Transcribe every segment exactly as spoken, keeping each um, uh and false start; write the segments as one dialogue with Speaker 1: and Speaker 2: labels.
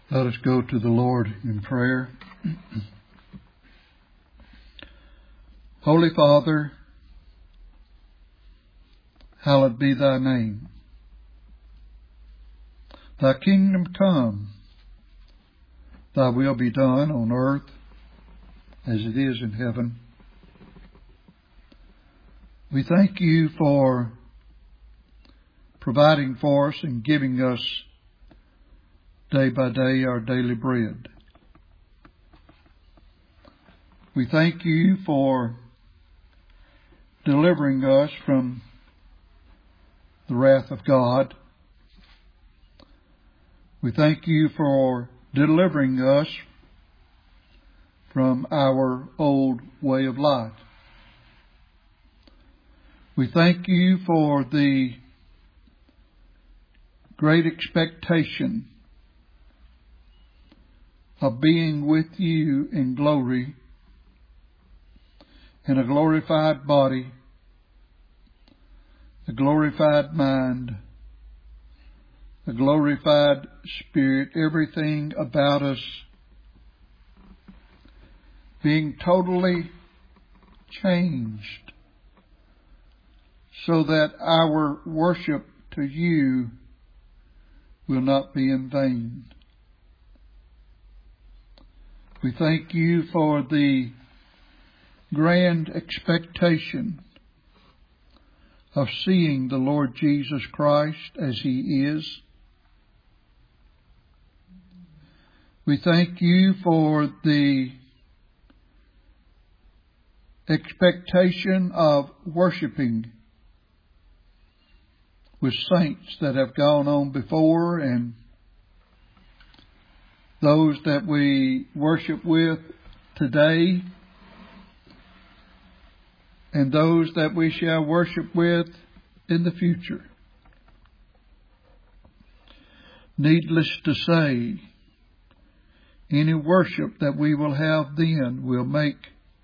Speaker 1: Let us go to the Lord in prayer. Holy Father, hallowed be thy name. Thy kingdom come, thy will be done on earth as it is in heaven. We thank you for providing for us and giving us day by day our daily bread. We thank you for delivering us from the wrath of God. We thank you for delivering us from our old way of life. We thank you for the great expectation of being with you in glory, in a glorified body, a glorified mind, a glorified spirit, everything about us being totally changed, so that our worship to you will not be in vain. We thank you for the grand expectation of seeing the Lord Jesus Christ as He is. We thank you for the expectation of worshiping with saints that have gone on before and those that we worship with today and those that we shall worship with in the future. Needless to say, any worship that we will have then will make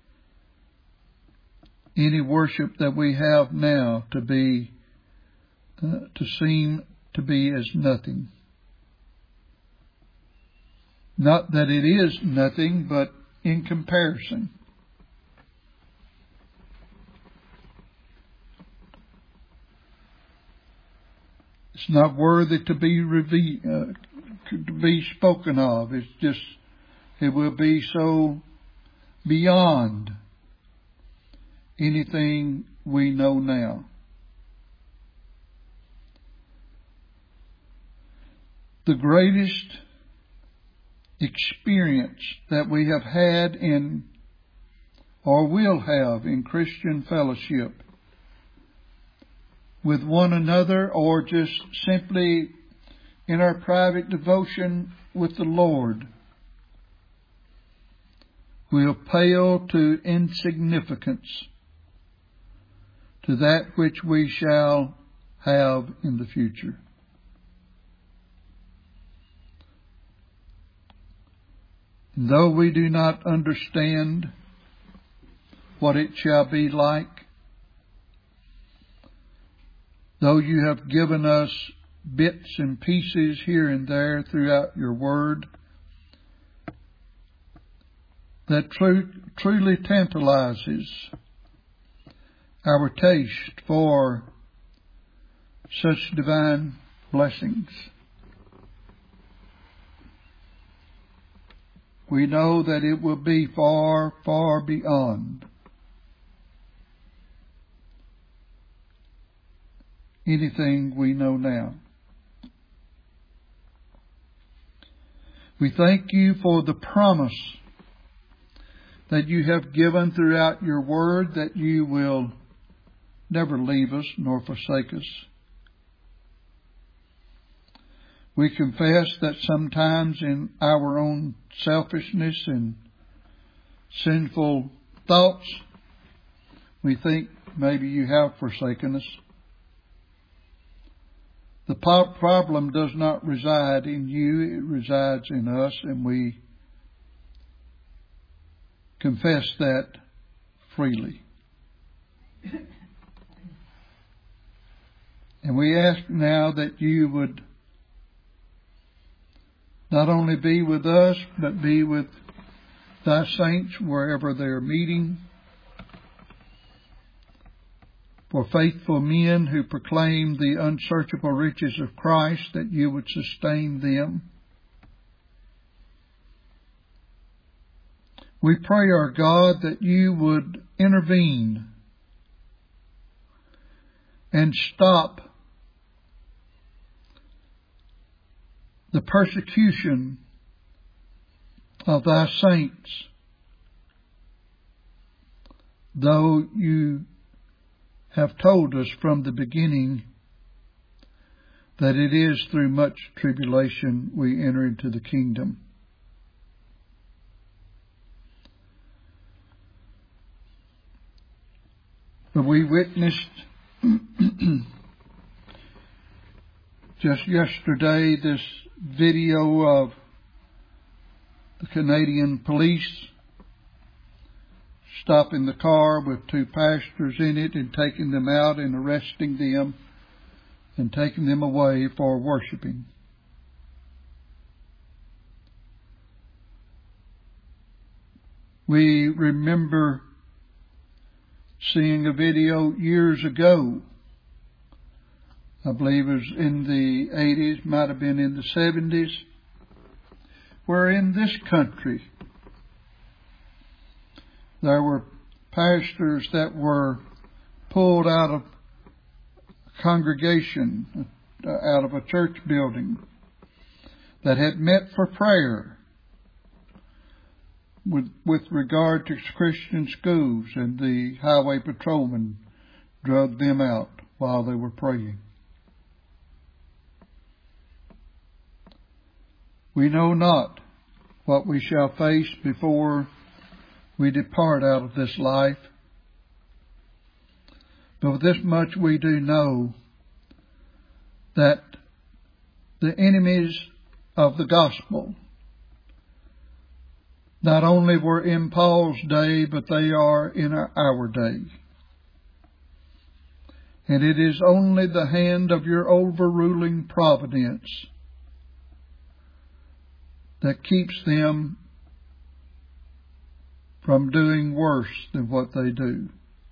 Speaker 1: any worship that we have now to be uh, to seem to be as nothing. Not that it is nothing, but in comparison. It's not worthy to be reve- uh, to be spoken of. It's just, it will be so beyond anything we know now. The greatest experience that we have had in or will have in Christian fellowship with one another, or just simply in our private devotion with the Lord, will pale to insignificance to that which we shall have in the future. And though we do not understand what it shall be like, though you have given us bits and pieces here and there throughout your word that tru- truly tantalizes our taste for such divine blessings, we know that it will be far, far beyond anything we know now. We thank you for the promise that you have given throughout your word that you will never leave us nor forsake us. We confess that sometimes in our own selfishness and sinful thoughts, we think maybe you have forsaken us. The problem does not reside in you, it resides in us, and we confess that freely. And we ask now that you would not only be with us, but be with thy saints wherever they are meeting. For faithful men who proclaim the unsearchable riches of Christ, that you would sustain them. We pray, our God, that you would intervene and stop the persecution of thy saints, though you have told us from the beginning that it is through much tribulation we enter into the kingdom. But we witnessed just yesterday this video of the Canadian police stopping the car with two pastors in it and taking them out and arresting them and taking them away for worshiping. We remember seeing a video years ago, I believe it was in the eighties, might have been in the seventies, where in this country there were pastors that were pulled out of a congregation, out of a church building, that had met for prayer with, with regard to Christian schools, and the highway patrolmen drugged them out while they were praying. We know not what we shall face before we depart out of this life. But with this much we do know, that the enemies of the gospel not only were in Paul's day, but they are in our, our day. And it is only the hand of your overruling providence that keeps them from doing worse than what they do.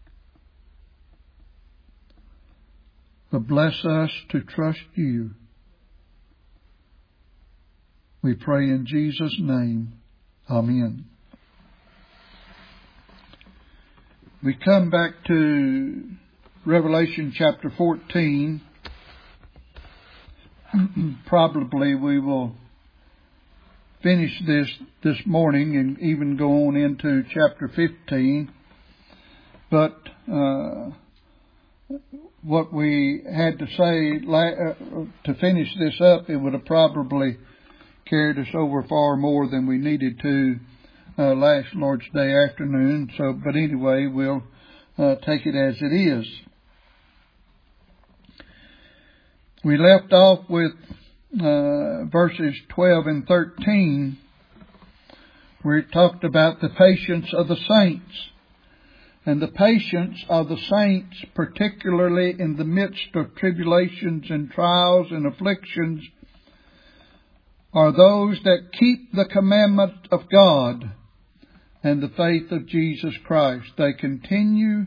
Speaker 1: But bless us to trust you. We pray in Jesus' name. Amen. We come back to Revelation chapter fourteen. Probably we will finish this this morning and even go on into chapter fifteen. But uh, what we had to say uh, to finish this up, it would have probably carried us over far more than we needed to uh, last Lord's Day afternoon. So, but anyway, we'll uh, take it as it is. We left off with uh, verses twelve and thirteen, where it talked about the patience of the saints. And the patience of the saints, particularly in the midst of tribulations and trials and afflictions, are those that keep the commandment of God and the faith of Jesus Christ. They continue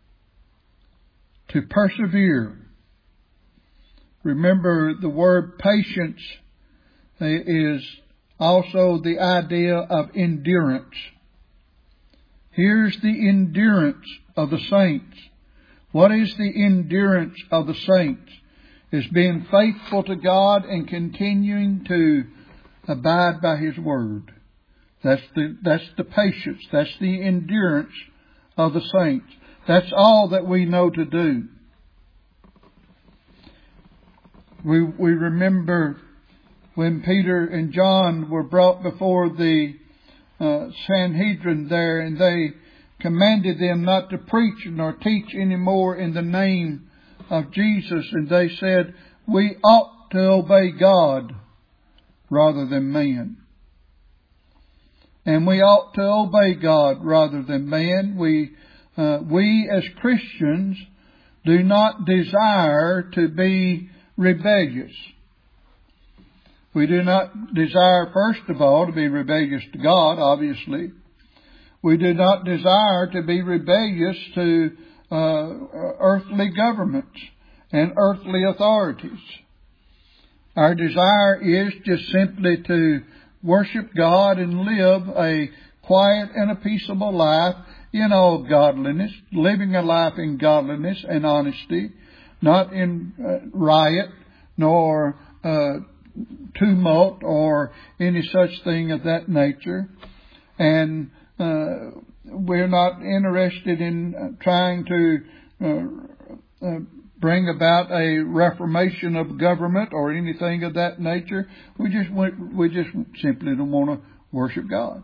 Speaker 1: to persevere. Remember, the word patience is also the idea of endurance. Here's the endurance of the saints. What is the endurance of the saints? It's being faithful to God and continuing to abide by His Word. That's the, that's the patience. That's the endurance of the saints. That's all that we know to do. We, we remember when Peter and John were brought before the uh, Sanhedrin there, and they commanded them not to preach nor teach anymore in the name of Jesus. And they said, we ought to obey God rather than man. And we ought to obey God rather than man. We, uh, we as Christians do not desire to be rebellious. We do not desire, first of all, to be rebellious to God, obviously. We do not desire to be rebellious to uh, earthly governments and earthly authorities. Our desire is just simply to worship God and live a quiet and a peaceable life in all godliness, living a life in godliness and honesty, not in uh, riot nor uh, tumult or any such thing of that nature. And uh, we're not interested in uh, trying to uh, uh, bring about a reformation of government or anything of that nature. We just we just simply don't want to worship God.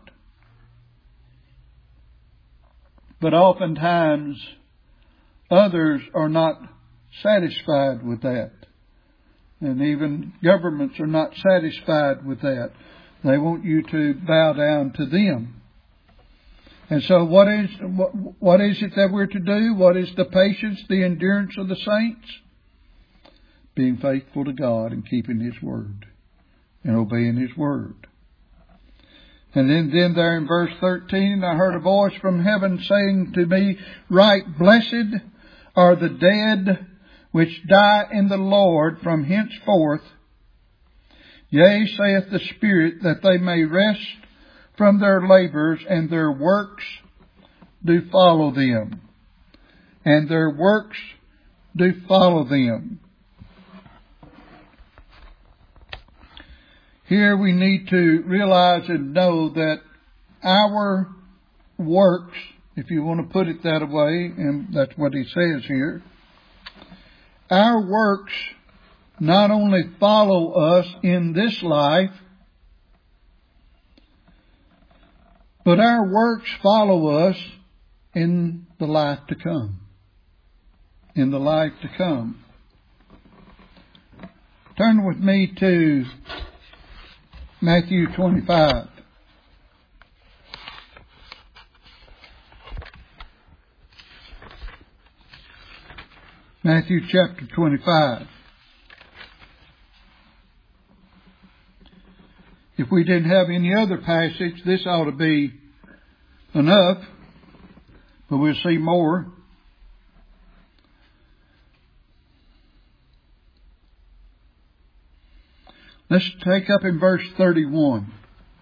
Speaker 1: But oftentimes others are not satisfied with that. And even governments are not satisfied with that. They want you to bow down to them. And so what is what, what is it that we're to do? What is the patience, the endurance of the saints? Being faithful to God and keeping His word and obeying His word. And then, then there in verse thirteen, I heard a voice from heaven saying to me, "Write, blessed are the dead which die in the Lord from henceforth. Yea, saith the Spirit, that they may rest from their labors, and their works do follow them." And their works do follow them. Here we need to realize and know that our works, if you want to put it that way, and that's what he says here, our works not only follow us in this life, but our works follow us in the life to come. In the life to come. Turn with me to Matthew twenty-five. Matthew chapter twenty-five. If we didn't have any other passage, this ought to be enough, but we'll see more. Let's take up in verse thirty-one.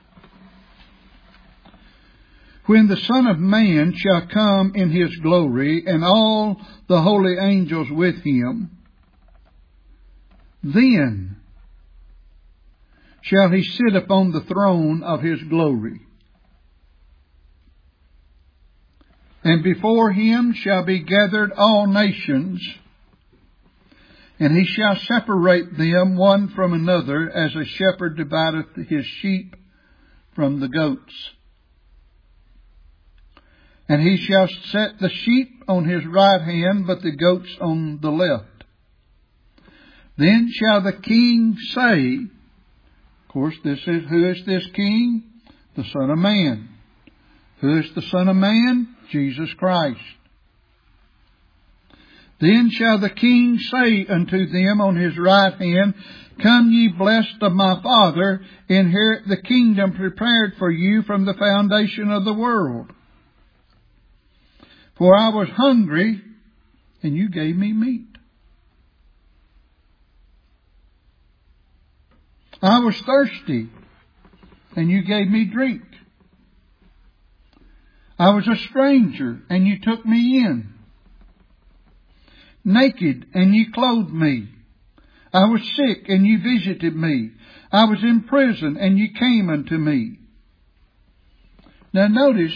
Speaker 1: "When the Son of Man shall come in His glory, and all the holy angels with Him, then shall He sit upon the throne of His glory. And before Him shall be gathered all nations, and He shall separate them one from another, as a shepherd divideth his sheep from the goats. And He shall set the sheep on His right hand, but the goats on the left. Then shall the King say," of course, this is, who is this King? The Son of Man. Who is the Son of Man? Jesus Christ. "Then shall the King say unto them on His right hand, Come ye blessed of my Father, inherit the kingdom prepared for you from the foundation of the world. For I was hungry, and you gave me meat. I was thirsty, and you gave me drink. I was a stranger, and you took me in. Naked, and you clothed me. I was sick, and you visited me. I was in prison, and you came unto me." Now notice,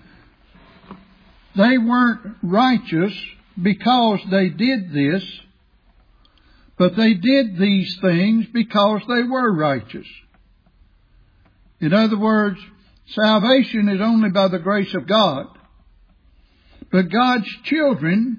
Speaker 1: they weren't righteous because they did this, but they did these things because they were righteous. In other words, salvation is only by the grace of God. But God's children,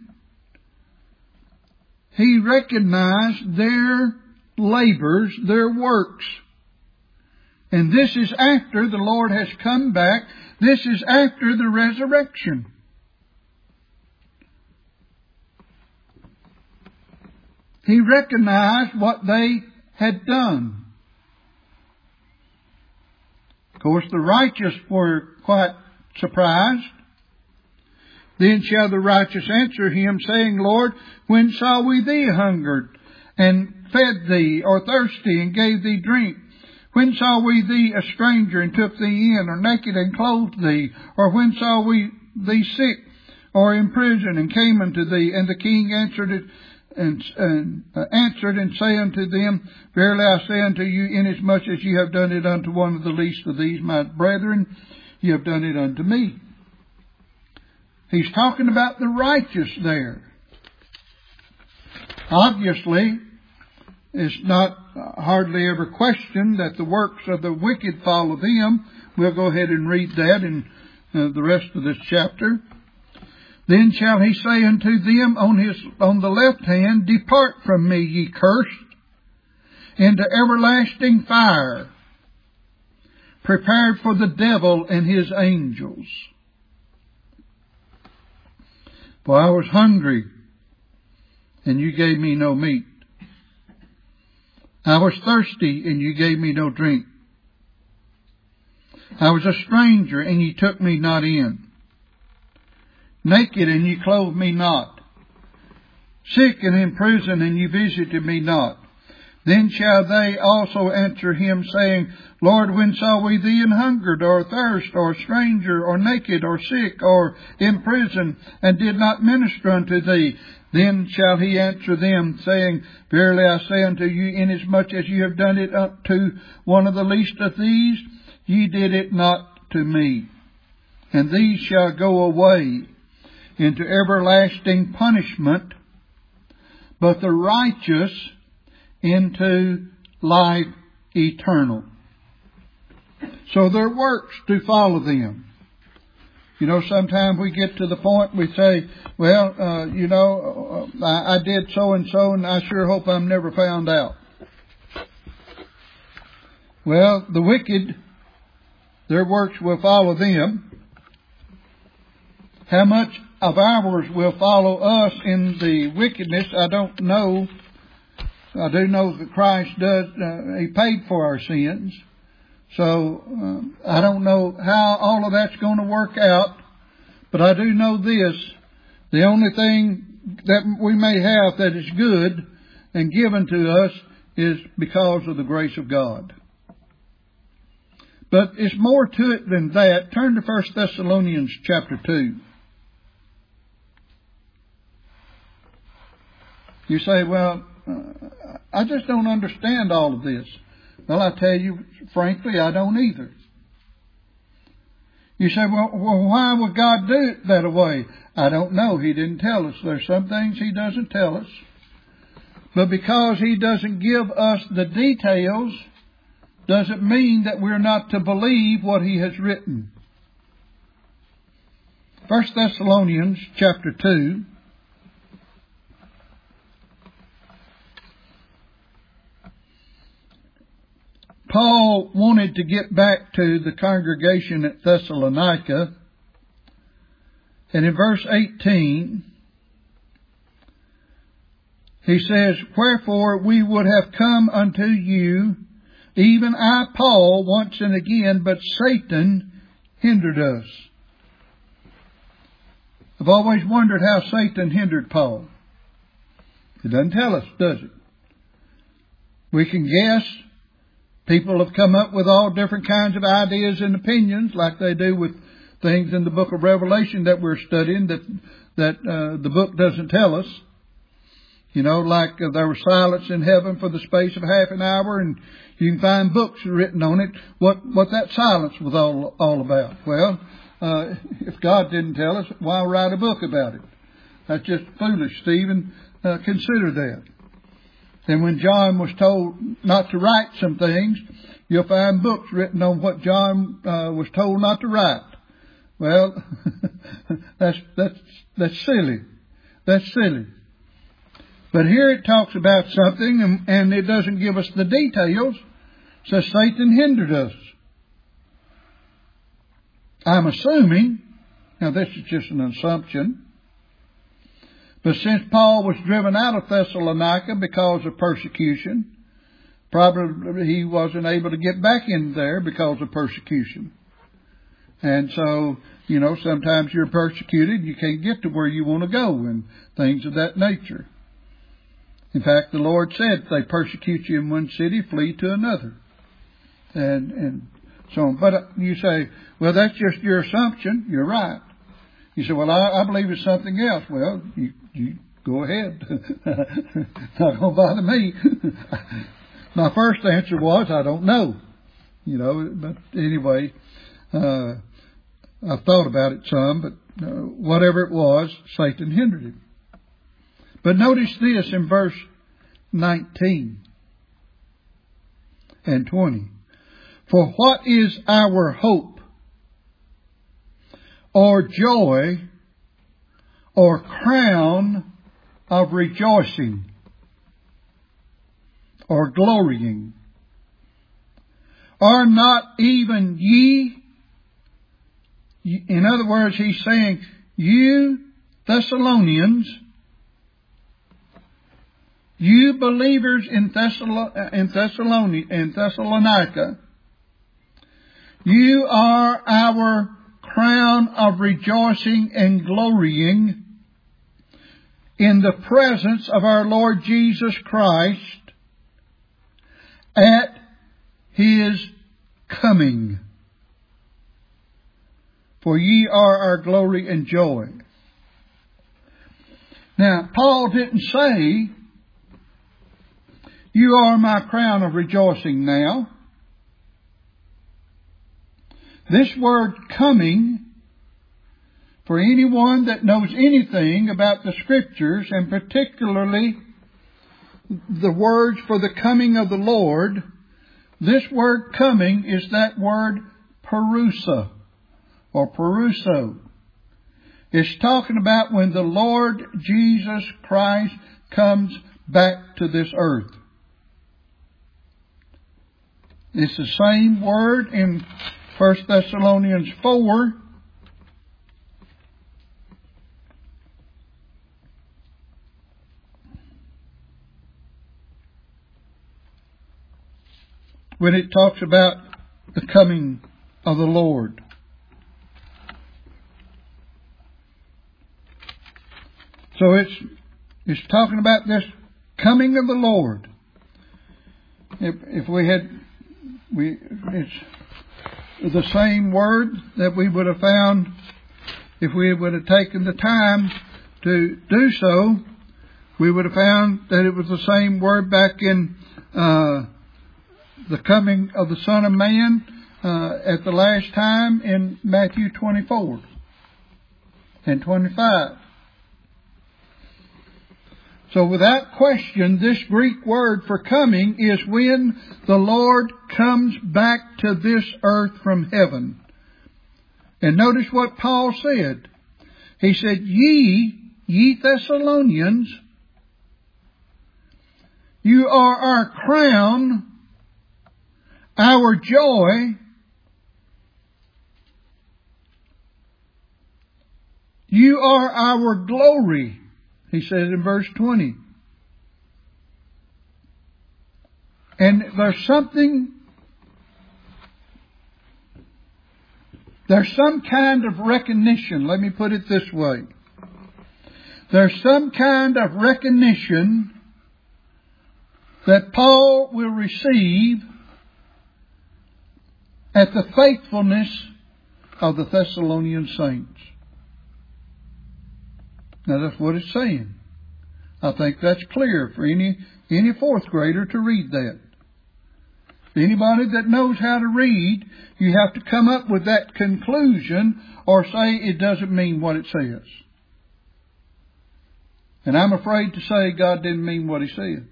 Speaker 1: He recognized their labors, their works. And this is after the Lord has come back. This is after the resurrection. He recognized what they had done. Of course, the righteous were quite surprised. Then shall the righteous answer him, saying, Lord, when saw we thee hungered, and fed thee, or thirsty, and gave thee drink? When saw we thee a stranger, and took thee in, or naked, and clothed thee? Or when saw we thee sick, or in prison, and came unto thee? And the king answered it, and, and uh, answered and say unto them, Verily I say unto you, inasmuch as ye have done it unto one of the least of these my brethren, ye have done it unto me. He's talking about the righteous there. Obviously, it's not hardly ever questioned that the works of the wicked follow them. We'll go ahead and read that in uh, the rest of this chapter. Then shall he say unto them on his on the left hand, Depart from me, ye cursed, into everlasting fire, prepared for the devil and his angels. For I was hungry, and you gave me no meat. I was thirsty, and you gave me no drink. I was a stranger, and ye took me not in. Naked, and ye clothed me not. Sick and in prison, and ye visited me not. Then shall they also answer him, saying, Lord, when saw we thee an hungered, or thirst, or a stranger, or naked, or sick, or in prison, and did not minister unto thee? Then shall he answer them, saying, Verily I say unto you, inasmuch as ye have done it unto one of the least of these, ye did it not to me. And these shall go away into everlasting punishment, but the righteous into life eternal. So their works do follow them. You know, sometimes we get to the point we say, well, uh, you know, uh, I, I did so and so, and I sure hope I'm never found out. Well, the wicked, their works will follow them. How much of ours will follow us in the wickedness, I don't know. I do know that Christ does, uh, He paid for our sins. So, uh, I don't know how all of that's going to work out. But I do know this. The only thing that we may have that is good and given to us is because of the grace of God. But it's more to it than that. Turn to First Thessalonians chapter two. You say, well, uh, I just don't understand all of this. Well, I tell you, frankly, I don't either. You say, well, well, why would God do it that way? I don't know. He didn't tell us. There's some things He doesn't tell us. But because He doesn't give us the details, doesn't mean that we're not to believe what He has written. First Thessalonians chapter two. Paul wanted to get back to the congregation at Thessalonica. And in verse eighteen, he says, Wherefore we would have come unto you, even I, Paul, once and again, but Satan hindered us. I've always wondered how Satan hindered Paul. It doesn't tell us, does it? We can guess. People have come up with all different kinds of ideas and opinions, like they do with things in the book of Revelation that we're studying that that uh, the book doesn't tell us. You know, like uh, there was silence in heaven for the space of half an hour, and you can find books written on it, what, what that silence was all, all about. Well, uh, if God didn't tell us, why write a book about it? That's just foolish, Stephen. Uh, consider that. And when John was told not to write some things, you'll find books written on what John uh, was told not to write. Well, that's that's that's silly. That's silly. But here it talks about something, and, and it doesn't give us the details. It says Satan hindered us. I'm assuming, now this is just an assumption, but since Paul was driven out of Thessalonica because of persecution, probably he wasn't able to get back in there because of persecution. And so, you know, sometimes you're persecuted, you can't get to where you want to go and things of that nature. In fact, the Lord said, if they persecute you in one city, flee to another. And, and so on. But you say, well, that's just your assumption. You're right. You say, well, I, I believe it's something else. Well, you, you go ahead. Not going to bother me. My first answer was, I don't know. You know, but anyway, uh, I've thought about it some, but uh, whatever it was, Satan hindered him. But notice this in verse nineteen and twenty. For what is our hope, or joy, or crown of rejoicing, or glorying? Are not even ye? In other words, he's saying, you Thessalonians, you believers in, Thessalo- in, Thessalon- in Thessalonica, you are our crown of rejoicing and glorying in the presence of our Lord Jesus Christ at His coming. For ye are our glory and joy. Now, Paul didn't say, you are my crown of rejoicing now. This word coming, for anyone that knows anything about the Scriptures, and particularly the words for the coming of the Lord, this word coming is that word parousa, or parouso. It's talking about when the Lord Jesus Christ comes back to this earth. It's the same word in First Thessalonians four. When it talks about the coming of the Lord. So it's it's talking about this coming of the Lord. If if we had we it's the same word that we would have found if we would have taken the time to do so. We would have found that it was the same word back in uh, the coming of the Son of Man uh, at the last time in Matthew twenty-four and twenty-five. So without question, this Greek word for coming is when the Lord comes back to this earth from heaven. And notice what Paul said. He said, Ye, ye Thessalonians, you are our crown, our joy, you are our glory. He says in verse twenty. And there's something, there's some kind of recognition. Let me put it this way. There's some kind of recognition that Paul will receive at the faithfulness of the Thessalonian saints. Now that's what it's saying. I think that's clear for any any fourth grader to read that. Anybody that knows how to read, you have to come up with that conclusion or say it doesn't mean what it says. And I'm afraid to say God didn't mean what He said.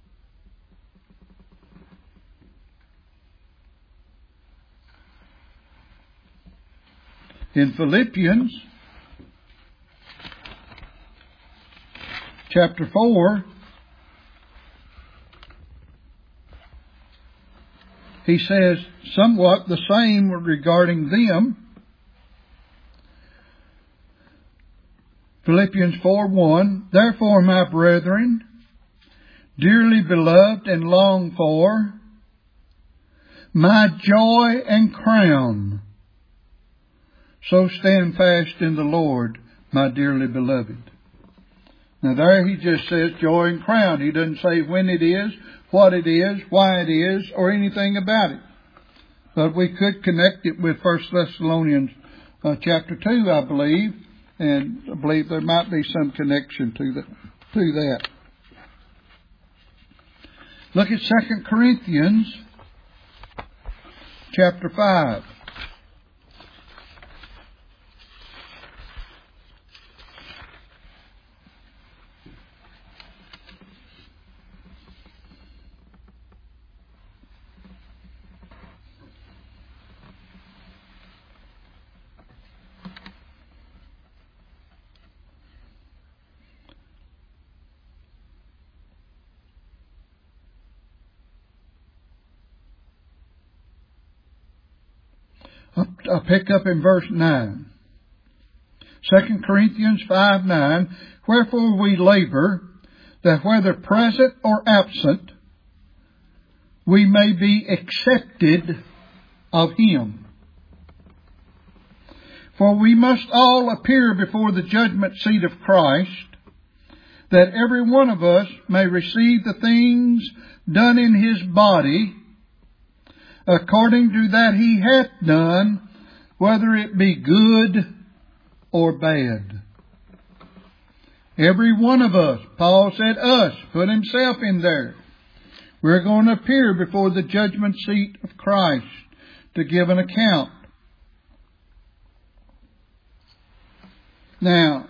Speaker 1: In Philippians chapter four, he says somewhat the same regarding them. Philippians four one, Therefore, my brethren, dearly beloved and longed for, my joy and crown. So stand fast in the Lord, my dearly beloved. Now there he just says joy and crown. He doesn't say when it is, what it is, why it is, or anything about it. But we could connect it with First Thessalonians uh, chapter two, I believe, and I believe there might be some connection to that. To that. Look at Second Corinthians chapter five. I'll pick up in verse nine. Second Corinthians five nine. Wherefore we labor, that whether present or absent, we may be accepted of Him. For we must all appear before the judgment seat of Christ, that every one of us may receive the things done in his body, according to that he hath done, whether it be good or bad. Every one of us, Paul said us, put himself in there. We're going to appear before the judgment seat of Christ to give an account. Now,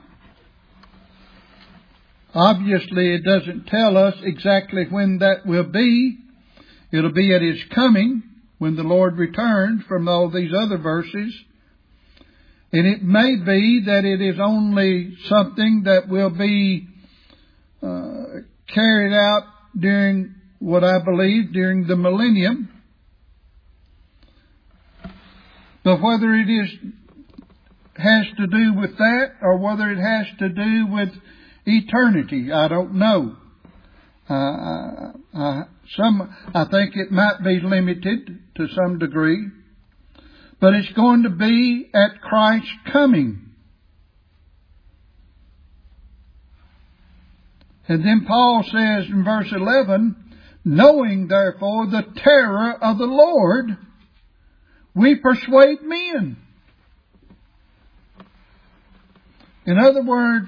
Speaker 1: obviously it doesn't tell us exactly when that will be. It'll be at His coming, when the Lord returns, from all these other verses. And it may be that it is only something that will be uh, carried out during what I believe during the millennium. But whether it is has to do with that or whether it has to do with eternity, I don't know. Uh, uh, some, I think it might be limited to some degree, but it's going to be at Christ's coming. And then Paul says in verse eleven, knowing therefore the terror of the Lord, we persuade men. In other words,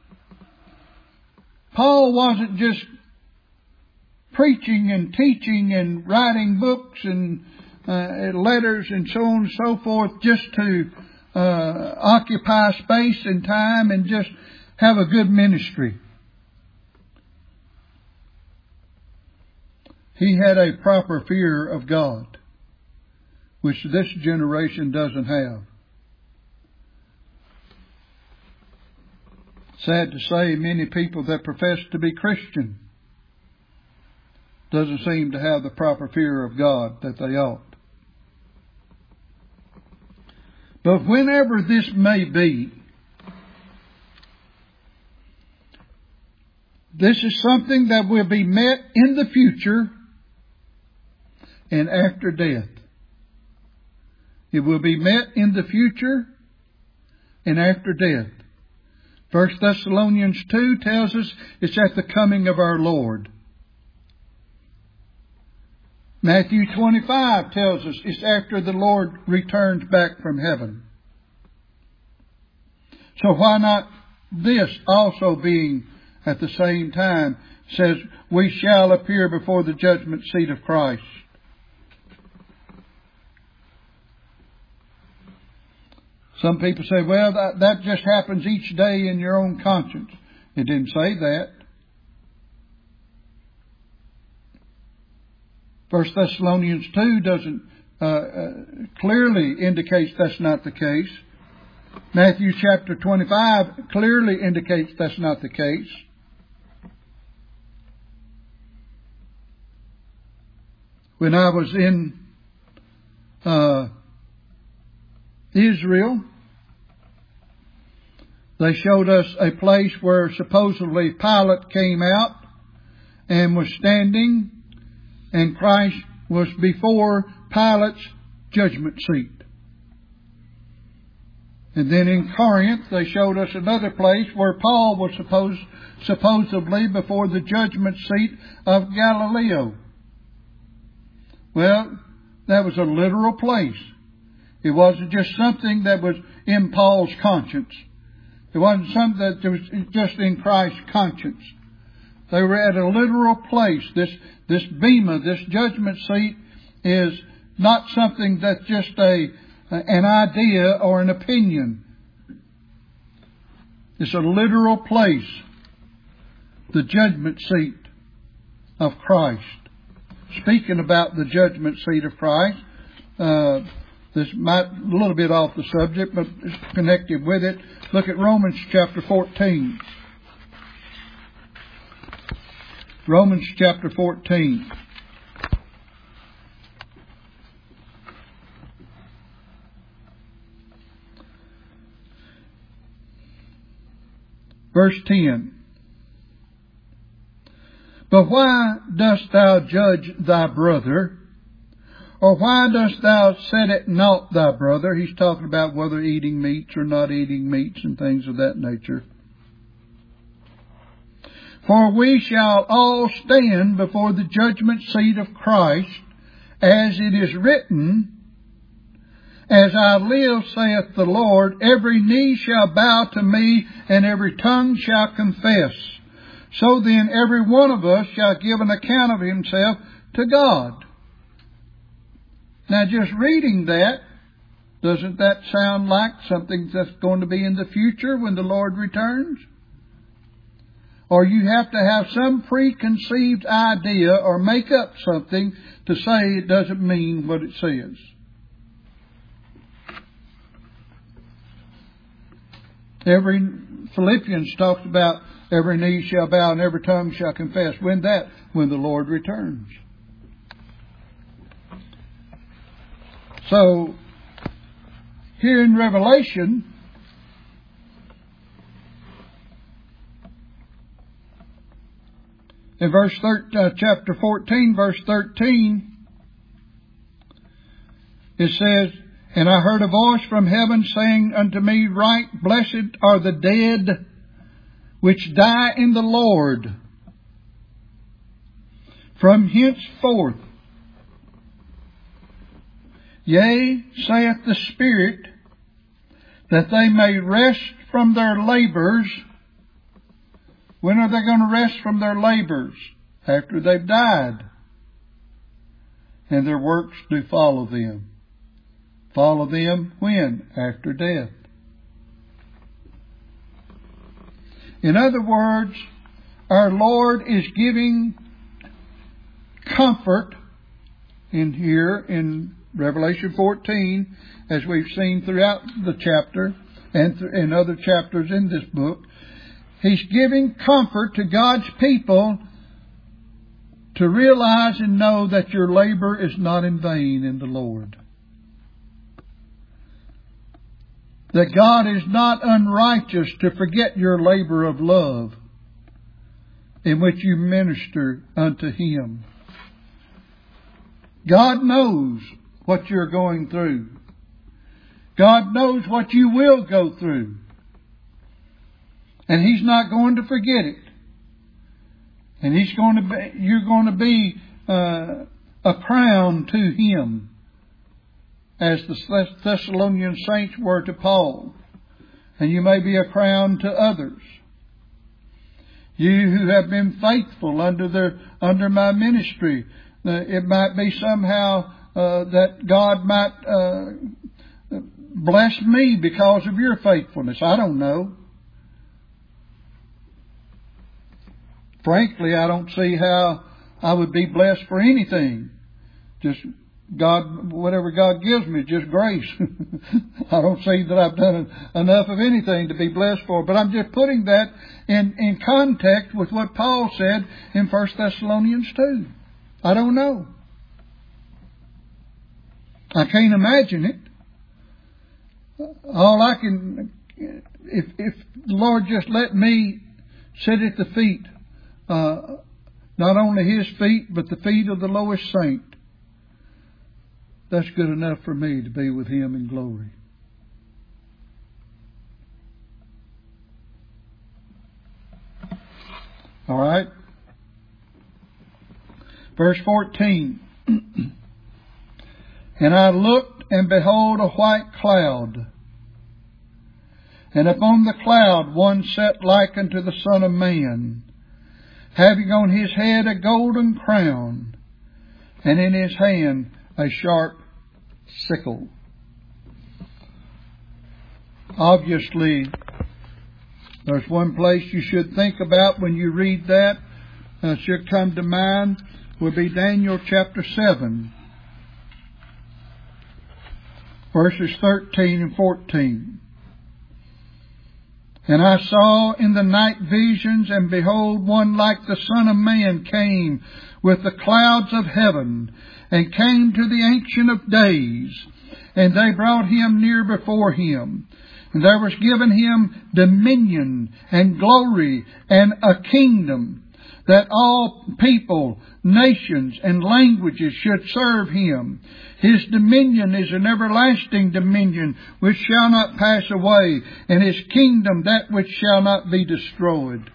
Speaker 1: Paul wasn't just preaching and teaching and writing books and uh, letters and so on and so forth just to uh, occupy space and time and just have a good ministry. He had a proper fear of God, which this generation doesn't have. Sad to say, many people that profess to be Christian doesn't seem to have the proper fear of God that they ought. But whenever this may be, this is something that will be met in the future and after death. It will be met in the future and after death. First Thessalonians two tells us it's at the coming of our Lord. Matthew twenty-five tells us it's after the Lord returns back from heaven. So why not this also being at the same time? Says, we shall appear before the judgment seat of Christ. Some people say, well, that, that just happens each day in your own conscience. It didn't say that. First Thessalonians two doesn't uh, uh, clearly indicates that's not the case. Matthew chapter twenty-five clearly indicates that's not the case. When I was in uh, Israel, they showed us a place where supposedly Pilate came out and was standing, and Christ was before Pilate's judgment seat. And then in Corinth, they showed us another place where Paul was supposed, supposedly before the judgment seat of Galileo. Well, that was a literal place. It wasn't just something that was in Paul's conscience. It wasn't something that was just in Christ's conscience. They were at a literal place. This, this bema, this judgment seat, is not something that's just a, an idea or an opinion. It's a literal place. The judgment seat of Christ. Speaking about the judgment seat of Christ, uh, this might a little bit off the subject, but it's connected with it. Look at Romans chapter fourteen. Romans chapter fourteen. Verse ten. But why dost thou judge thy brother? Or why dost thou set at naught thy brother? He's talking about whether eating meats or not eating meats and things of that nature. For we shall all stand before the judgment seat of Christ, as it is written, As I live, saith the Lord, every knee shall bow to me, and every tongue shall confess. So then every one of us shall give an account of himself to God. Now just reading that, doesn't that sound like something that's going to be in the future when the Lord returns? Or you have to have some preconceived idea or make up something to say it doesn't mean what it says. Every Philippians talks about every knee shall bow and every tongue shall confess. When that? When the Lord returns. So, here in Revelation, in verse thirteen, uh, chapter fourteen, verse thirteen, it says, And I heard a voice from heaven saying unto me, Write, blessed are the dead which die in the Lord from henceforth. Yea, saith the Spirit, that they may rest from their labors. When are they going to rest from their labors? After they've died. And their works do follow them. Follow them when? After death. In other words, our Lord is giving comfort in here in Revelation fourteen, as we've seen throughout the chapter and in other chapters in this book. He's giving comfort to God's people to realize and know that your labor is not in vain in the Lord. That God is not unrighteous to forget your labor of love in which you minister unto Him. God knows what you're going through. God knows what you will go through. And He's not going to forget it. And He's going to be, you're going to be uh, a crown to Him, as the Thessalonian saints were to Paul. And you may be a crown to others. You who have been faithful under their under my ministry, uh, it might be somehow uh, that God might uh, bless me because of your faithfulness. I don't know. Frankly, I don't see how I would be blessed for anything. Just God, whatever God gives me, just grace. I don't see that I've done enough of anything to be blessed for. But I'm just putting that in, in context with what Paul said in First Thessalonians two. I don't know. I can't imagine it. All I can, if, if the Lord just let me sit at the feet uh, not only His feet, but the feet of the lowest saint. That's good enough for me to be with Him in glory. All right. Verse fourteen. And I looked, and behold, a white cloud. And upon the cloud one sat like unto the Son of Man, having on his head a golden crown, and in his hand a sharp sickle. Obviously, there's one place you should think about when you read that, uh, should come to mind, will be Daniel chapter seven, verses thirteen and fourteen. And I saw in the night visions, and behold, one like the Son of Man came with the clouds of heaven, and came to the Ancient of Days, and they brought him near before him. And there was given him dominion and glory and a kingdom, that all people, nations, and languages should serve him. His dominion is an everlasting dominion which shall not pass away, and his kingdom that which shall not be destroyed.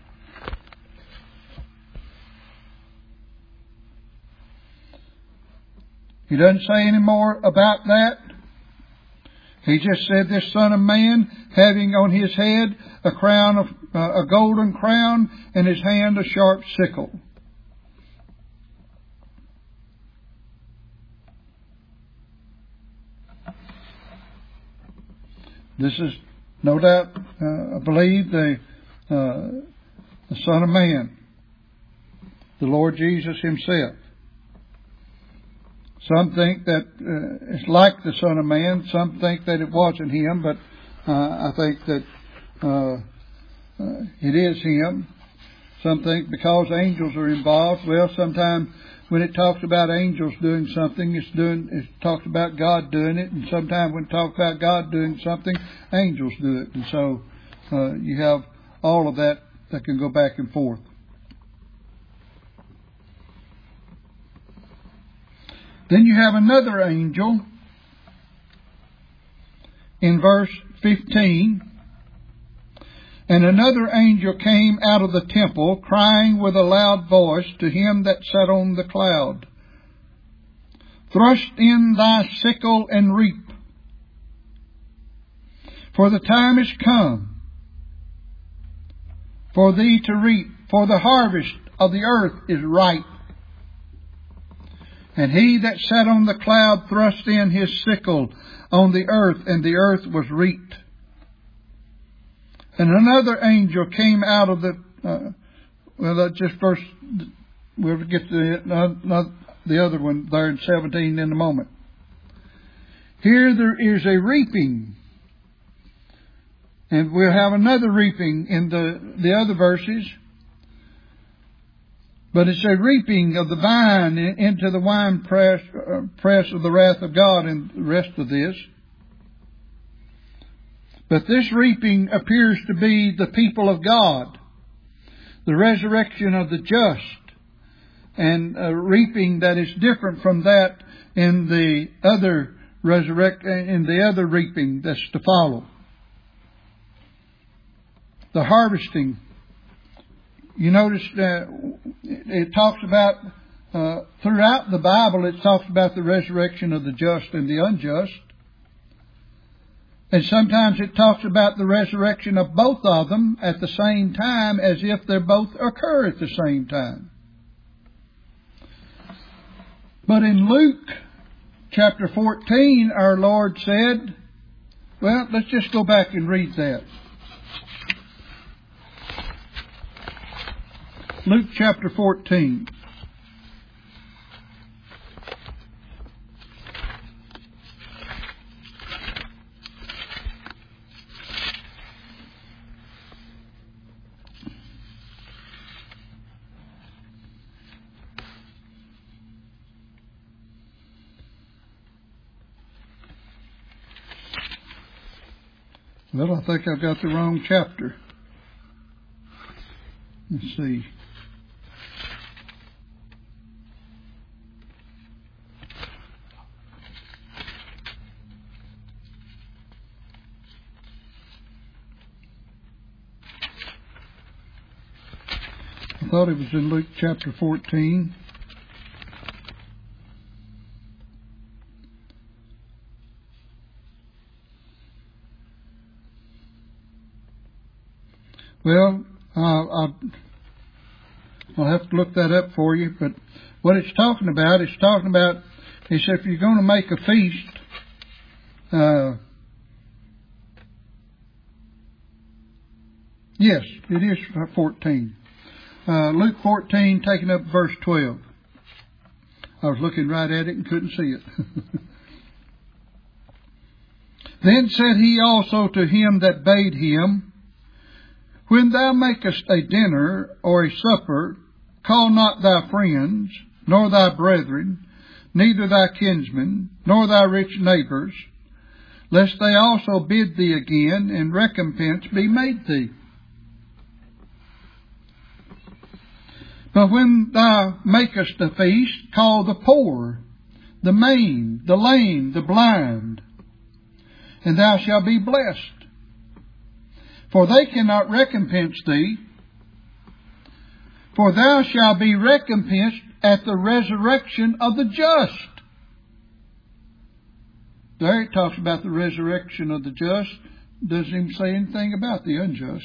Speaker 1: He doesn't say any more about that. He just said this Son of Man, having on his head a crown of uh, a golden crown, and his hand a sharp sickle. This is no doubt, uh, I believe, the, uh, the Son of Man, the Lord Jesus Himself. Some think that uh, it's like the Son of Man. Some think that it wasn't Him, but uh, I think that uh, uh, it is Him. Some think because angels are involved. Well, sometimes when it talks about angels doing something, it's doing it talks about God doing it, and sometimes when it talks about God doing something, angels do it, and so uh, you have all of that that can go back and forth. Then you have another angel in verse fifteen. And another angel came out of the temple, crying with a loud voice to him that sat on the cloud, Thrust in thy sickle and reap, for the time is come for thee to reap, for the harvest of the earth is ripe. And he that sat on the cloud thrust in his sickle on the earth, and the earth was reaped. And another angel came out of the, uh, well, that's just verse, we'll get to the, not, not the other one there in seventeen in a moment. Here there is a reaping. And we'll have another reaping in the, the other verses. But it's a reaping of the vine into the wine press, uh, press of the wrath of God and the rest of this. But this reaping appears to be the people of God, the resurrection of the just, and a reaping that is different from that in the other resurrect in the other reaping that's to follow. The harvesting. You notice that it talks about uh, throughout the Bible. It talks about the resurrection of the just and the unjust. And sometimes it talks about the resurrection of both of them at the same time, as if they both occur at the same time. But in Luke chapter fourteen, our Lord said, well, let's just go back and read that. Luke chapter fourteen. Well, I think I've got the wrong chapter. Let's see. thought it was in Luke chapter fourteen. Well, uh, I'll, I'll have to look that up for you. But what it's talking about, it's talking about, he said, if you're going to make a feast, uh, yes, it is fourteen. Uh, Luke fourteen, taking up verse twelve. I was looking right at it and couldn't see it. Then said he also to him that bade him, when thou makest a dinner or a supper, call not thy friends, nor thy brethren, neither thy kinsmen, nor thy rich neighbours, lest they also bid thee again, and recompense be made thee. But when thou makest a feast, call the poor, the maimed, the lame, the blind, and thou shalt be blessed. For they cannot recompense thee, for thou shalt be recompensed at the resurrection of the just. There it talks about the resurrection of the just. Doesn't even say anything about the unjust.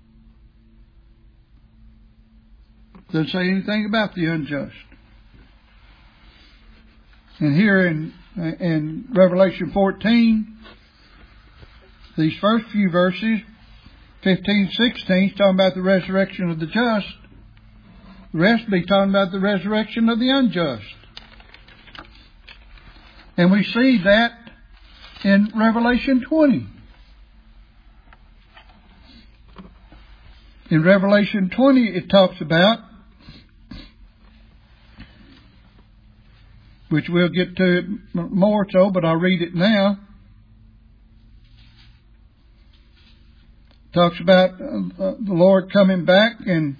Speaker 1: Doesn't say anything about the unjust. And here in, in Revelation fourteen, these first few verses, fifteen, sixteen, is talking about the resurrection of the just. The rest will be talking about the resurrection of the unjust. And we see that in Revelation twenty. In Revelation twenty, it talks about, which we'll get to more so, but I'll read it now. Talks about uh, the Lord coming back, and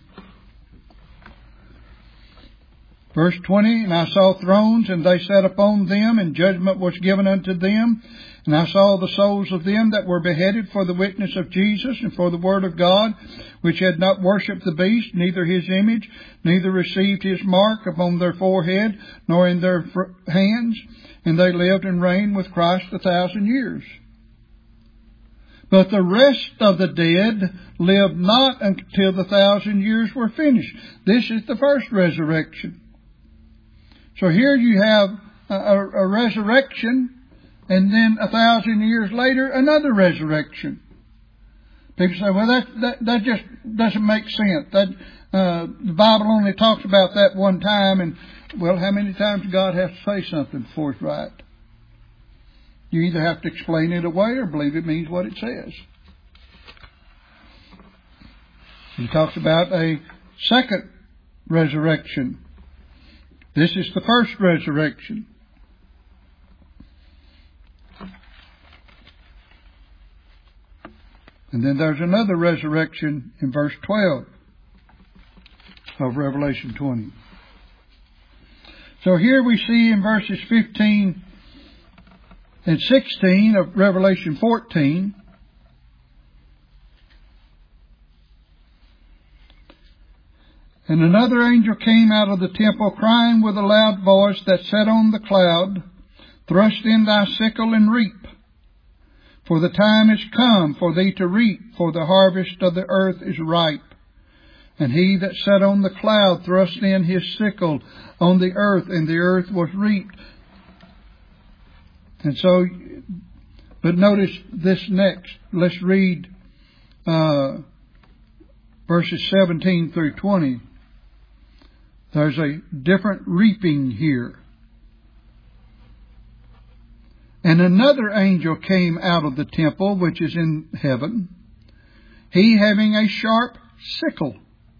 Speaker 1: verse twenty, and I saw thrones, and they sat upon them, and judgment was given unto them. And I saw the souls of them that were beheaded for the witness of Jesus and for the word of God, which had not worshipped the beast, neither his image, neither received his mark upon their forehead, nor in their hands. And they lived and reigned with Christ a thousand years. But the rest of the dead lived not until the thousand years were finished. This is the first resurrection. So here you have a, a, a resurrection, and then a thousand years later, another resurrection. People say, well, that that, that just doesn't make sense. That uh, the Bible only talks about that one time, and, well, how many times does God have to say something before it's right? You either have to explain it away or believe it means what it says. He talks about a second resurrection. This is the first resurrection. And then there's another resurrection in verse twelve of Revelation twenty. So here we see in verses fifteen and sixteen of Revelation fourteen, and another angel came out of the temple, crying with a loud voice that sat on the cloud, thrust in thy sickle and reap. For the time is come for thee to reap, for the harvest of the earth is ripe. And he that sat on the cloud thrust in his sickle on the earth, and the earth was reaped. And so, but notice this next. Let's read uh, verses seventeen through twenty. There's a different reaping here. And another angel came out of the temple, which is in heaven, he having a sharp sickle.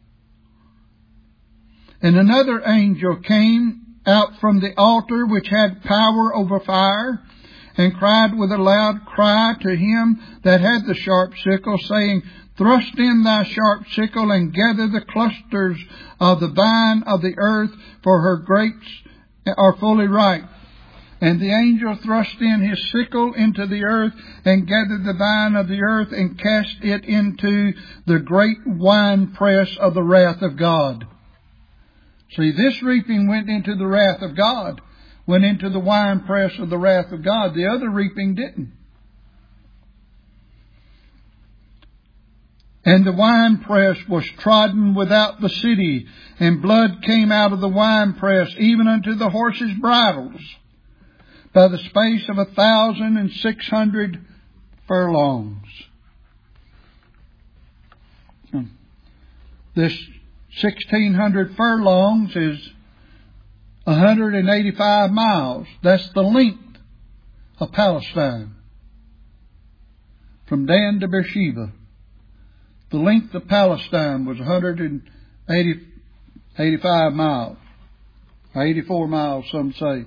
Speaker 1: And another angel came out from the altar, which had power over fire, and cried with a loud cry to him that had the sharp sickle, saying, Thrust in thy sharp sickle, and gather the clusters of the vine of the earth, for her grapes are fully ripe. And the angel thrust in his sickle into the earth, and gathered the vine of the earth, and cast it into the great winepress of the wrath of God. See, this reaping went into the wrath of God, went into the winepress of the wrath of God. The other reaping didn't. And the winepress was trodden without the city, and blood came out of the winepress, even unto the horses' bridles, by the space of a thousand and six hundred furlongs. This sixteen hundred furlongs is one hundred eighty-five miles. That's the length of Palestine, from Dan to Beersheba. The length of Palestine was one hundred eighty-five miles. eighty-four miles, some say.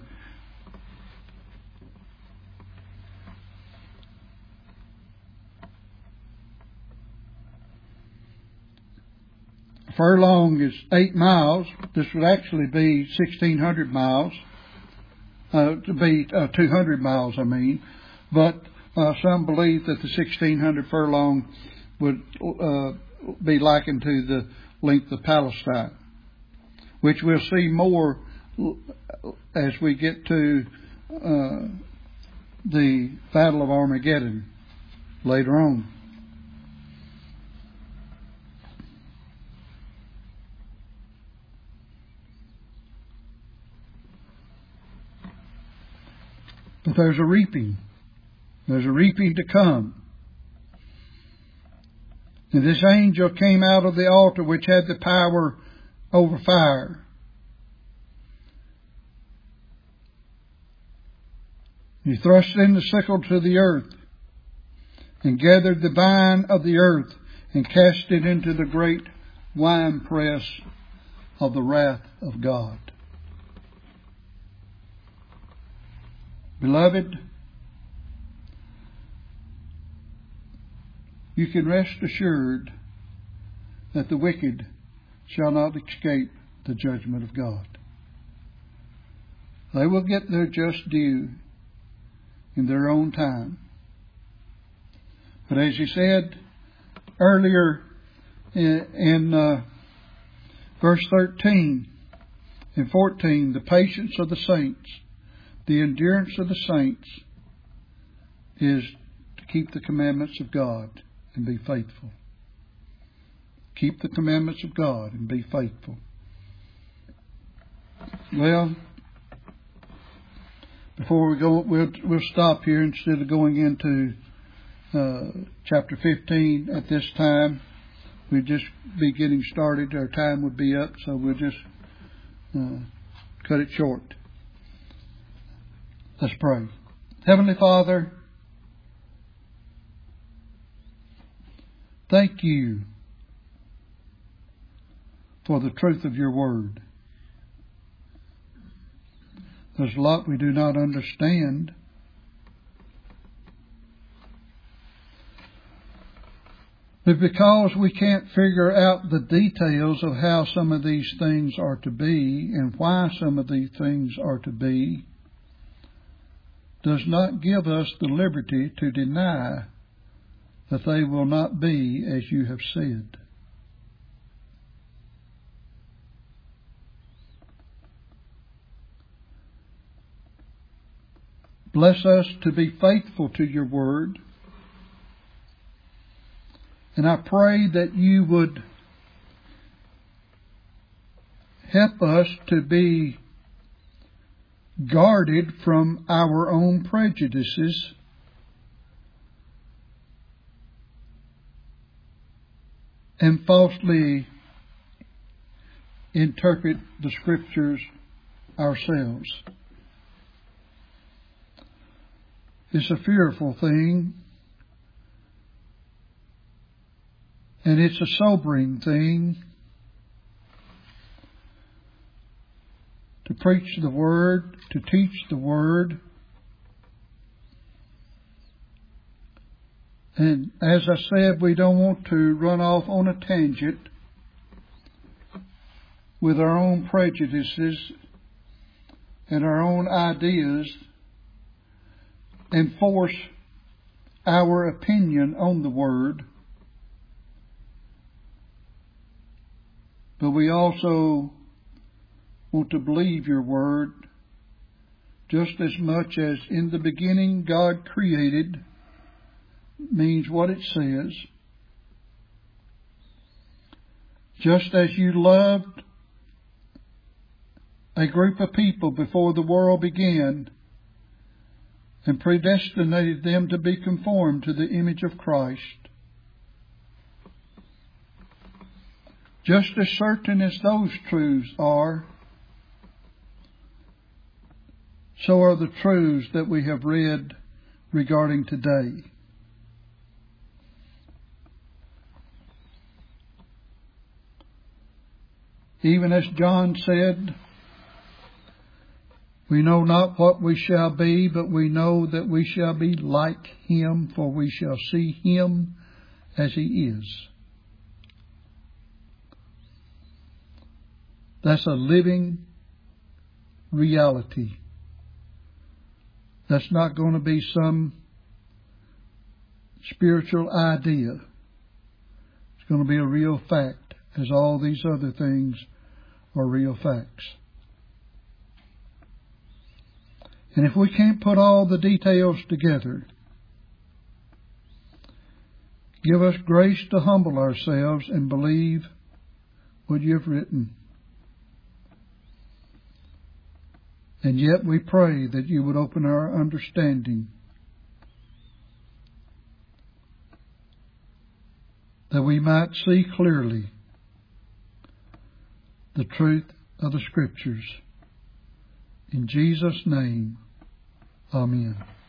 Speaker 1: Furlong is eight miles. This would actually be sixteen hundred miles. Uh, to be uh, two hundred miles, I mean. But uh, some believe that the sixteen hundred furlong would uh, be likened to the length of Palestine, which we'll see more as we get to uh, the Battle of Armageddon later on. But there's a reaping. There's a reaping to come. And this angel came out of the altar which had the power over fire. He thrust in the sickle to the earth, and gathered the vine of the earth, and cast it into the great winepress of the wrath of God. Beloved, you can rest assured that the wicked shall not escape the judgment of God. They will get their just due in their own time. But as he said earlier in, in uh, verse thirteen and fourteen, the patience of the saints, the endurance of the saints is to keep the commandments of God and be faithful. Keep the commandments of God and be faithful. Well, before we go, we'll, we'll stop here instead of going into uh, chapter fifteen at this time. We'd just be getting started. Our time would be up, so we'll just uh, cut it short. Let's pray. Heavenly Father, thank you for the truth of your word. There's a lot we do not understand. But because we can't figure out the details of how some of these things are to be and why some of these things are to be, does not give us the liberty to deny that they will not be as you have said. Bless us to be faithful to your word. And I pray that you would help us to be guarded from our own prejudices and falsely interpret the Scriptures ourselves. It's a fearful thing, and it's a sobering thing to preach the Word, to teach the Word. And as I said, we don't want to run off on a tangent with our own prejudices and our own ideas enforce our opinion on the Word, but we also want to believe your Word just as much as in the beginning God created means what it says. Just as you loved a group of people before the world began and predestinated them to be conformed to the image of Christ, just as certain as those truths are, so are the truths that we have read regarding today. Even as John said, we know not what we shall be, but we know that we shall be like Him, for we shall see Him as He is. That's a living reality. That's not going to be some spiritual idea. It's going to be a real fact, as all these other things are real facts. And if we can't put all the details together, give us grace to humble ourselves and believe what you've written. And yet we pray that you would open our understanding, that we might see clearly the truth of the Scriptures. In Jesus' name, amen.